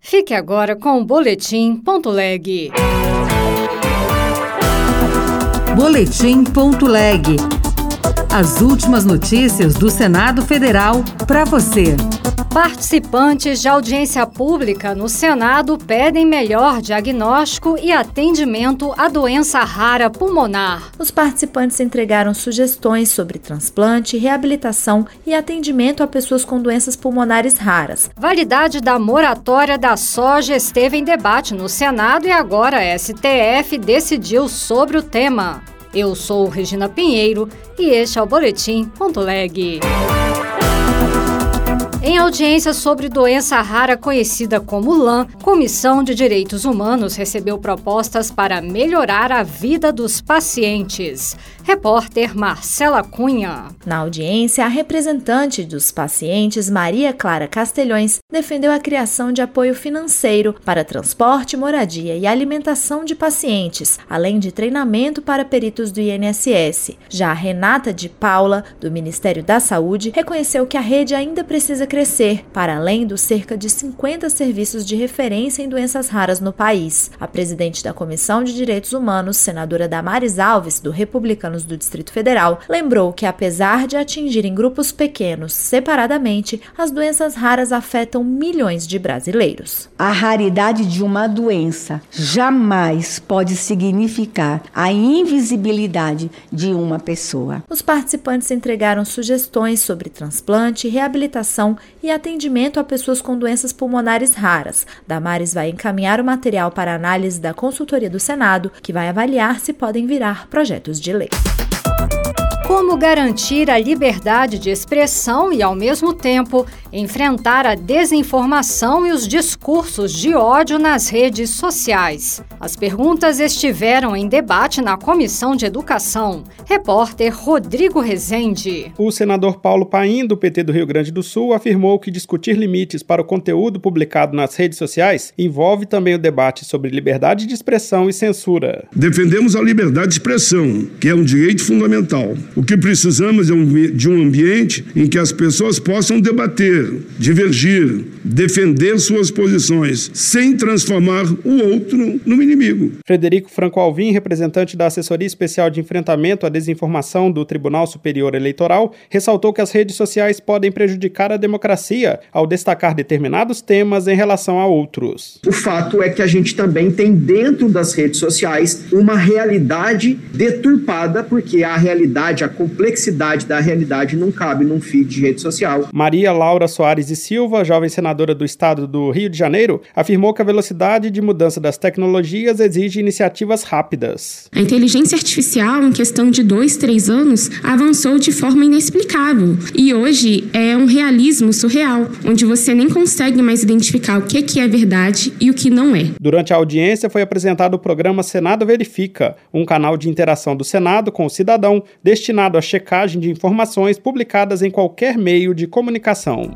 Fique agora com o Boletim.leg. Boletim.leg. As últimas notícias do Senado Federal para você. Participantes de audiência pública no Senado pedem melhor diagnóstico e atendimento à doença rara pulmonar. Os participantes entregaram sugestões sobre transplante, reabilitação e atendimento a pessoas com doenças pulmonares raras. Validade da moratória da soja esteve em debate no Senado e agora a STF decidiu sobre o tema. Eu sou Regina Pinheiro e este é o Boletim.leg. Em audiência sobre doença rara conhecida como LAM, Comissão de Direitos Humanos recebeu propostas para melhorar a vida dos pacientes. Repórter Marcela Cunha. Na audiência, a representante dos pacientes, Maria Clara Castelhões, defendeu a criação de apoio financeiro para transporte, moradia e alimentação de pacientes, além de treinamento para peritos do INSS. Já Renata de Paula, do Ministério da Saúde, reconheceu que a rede ainda precisa crescer, para além dos cerca de 50 serviços de referência em doenças raras no país. A presidente da Comissão de Direitos Humanos, senadora Damares Alves, do Republicanos do Distrito Federal, lembrou que, apesar de atingirem grupos pequenos separadamente, as doenças raras afetam milhões de brasileiros. A raridade de uma doença jamais pode significar a invisibilidade de uma pessoa. Os participantes entregaram sugestões sobre transplante, reabilitação e atendimento a pessoas com doenças pulmonares raras. Damares vai encaminhar o material para análise da consultoria do Senado, que vai avaliar se podem virar projetos de lei. Como garantir a liberdade de expressão e, ao mesmo tempo, enfrentar a desinformação e os discursos de ódio nas redes sociais? As perguntas estiveram em debate na Comissão de Educação. Repórter Rodrigo Rezende. O senador Paulo Paim, do PT do Rio Grande do Sul, afirmou que discutir limites para o conteúdo publicado nas redes sociais envolve também o debate sobre liberdade de expressão e censura. Defendemos a liberdade de expressão, que é um direito fundamental. O que precisamos é de um ambiente em que as pessoas possam debater, divergir, defender suas posições, sem transformar o outro no inimigo. Frederico Franco Alvim, representante da Assessoria Especial de Enfrentamento à Desinformação do Tribunal Superior Eleitoral, ressaltou que as redes sociais podem prejudicar a democracia ao destacar determinados temas em relação a outros. O fato é que a gente também tem dentro das redes sociais uma realidade deturpada, porque a realidade, a complexidade da realidade não cabe num feed de rede social. Maria Laura Soares e Silva, jovem senadora do estado do Rio de Janeiro, afirmou que a velocidade de mudança das tecnologias exige iniciativas rápidas. A inteligência artificial, em questão de 2-3 anos, avançou de forma inexplicável. E hoje é um realismo surreal, onde você nem consegue mais identificar o que é verdade e o que não é. Durante a audiência foi apresentado o programa Senado Verifica, um canal de interação do Senado com o cidadão, destinado à checagem de informações publicadas em qualquer meio de comunicação.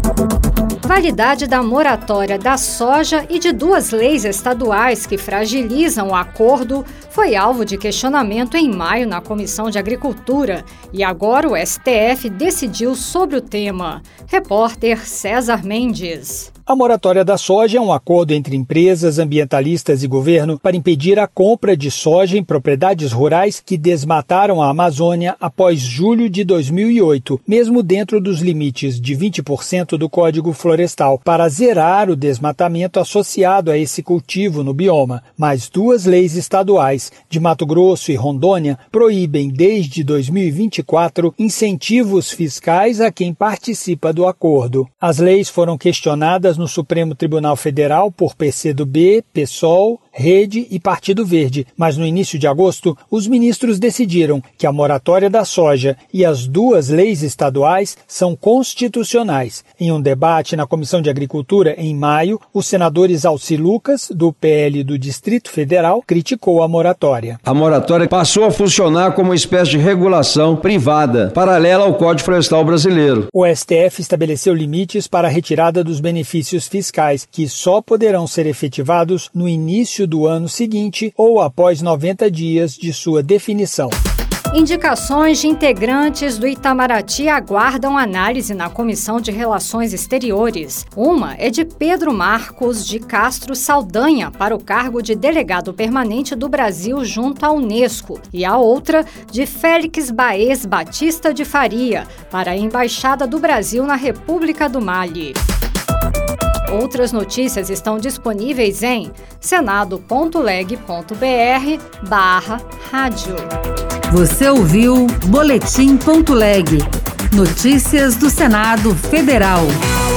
Validade da moratória da soja e de 2 leis estaduais que fragilizam o acordo foi alvo de questionamento em maio na Comissão de Agricultura e agora o STF decidiu sobre o tema. Repórter César Mendes. A moratória da soja é um acordo entre empresas, ambientalistas e governo para impedir a compra de soja em propriedades rurais que desmataram a Amazônia após julho de 2008, mesmo dentro dos limites de 20% do Código Florestal, para zerar o desmatamento associado a esse cultivo no bioma. Mas 2 leis estaduais, de Mato Grosso e Rondônia, proíbem desde 2024 incentivos fiscais a quem participa do acordo. As leis foram questionadas no Supremo Tribunal Federal por PCdoB, PSOL, Rede e Partido Verde, mas no início de agosto, os ministros decidiram que a moratória da soja e as 2 leis estaduais são constitucionais. Em um debate na Comissão de Agricultura, em maio, o senador Isalci Lucas, do PL do Distrito Federal, criticou a moratória. A moratória passou a funcionar como uma espécie de regulação privada, paralela ao Código Florestal brasileiro. O STF estabeleceu limites para a retirada dos benefícios fiscais, que só poderão ser efetivados no início do ano seguinte ou após 90 dias de sua definição. Indicações de integrantes do Itamaraty aguardam análise na Comissão de Relações Exteriores. Uma é de Pedro Marcos de Castro Saldanha para o cargo de delegado permanente do Brasil junto à Unesco e a outra de Félix Baez Batista de Faria para a Embaixada do Brasil na República do Mali. Outras notícias estão disponíveis em senado.leg.br/rádio. Você ouviu Boletim.leg. Notícias do Senado Federal.